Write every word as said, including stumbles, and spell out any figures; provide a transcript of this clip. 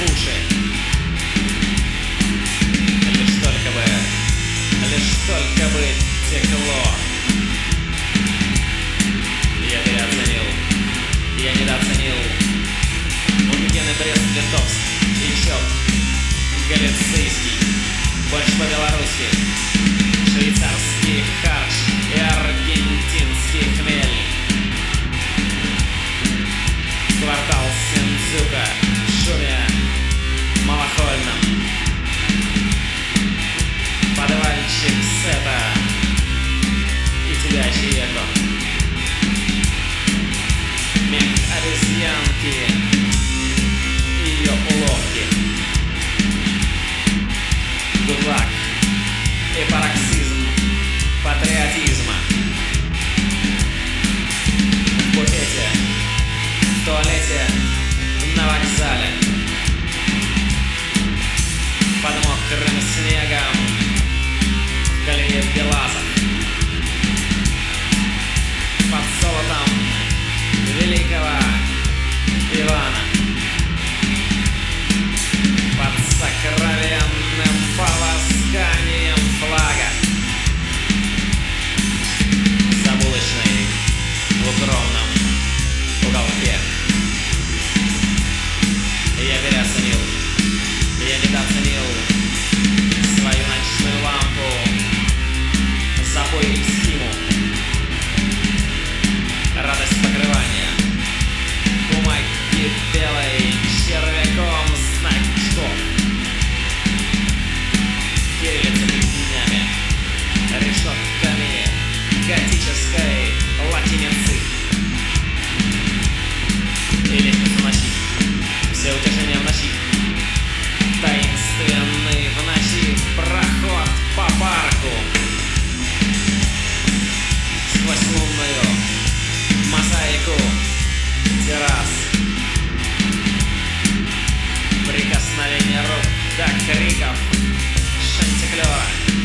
уши. Лишь только бы, лишь только бы текло. Я переоценил, я недооценил Умигены, Брест-Литовск и Чоп Галицийский, больше по-белорусски, швейцарский харш и аргентинский хмель. Квартал Синдзюка в шуме малохольном. Подвальчик Сета и тебя чаеко. Мех обезьянки и ее уловки. Гудлак и пароксизм патриотизма. В буфете, в туалете, на вокзале, под мокрым снегом, в колее Белазов, под золотом великого Ивана, под сокровенным полосканием флага, за булочной в укромном уголке. Я переоценил, я недооценил свою ночную лампу, запой схему, радость покрывания, бумаги белой червяком значков, кириллица перед днями, решетками готической латиницы и лестницу ночи, все утешения в ночи, таинственный в ночи проход по парку, сквозь лунную мозаику террас, прикосновение рук до криков шантиклера.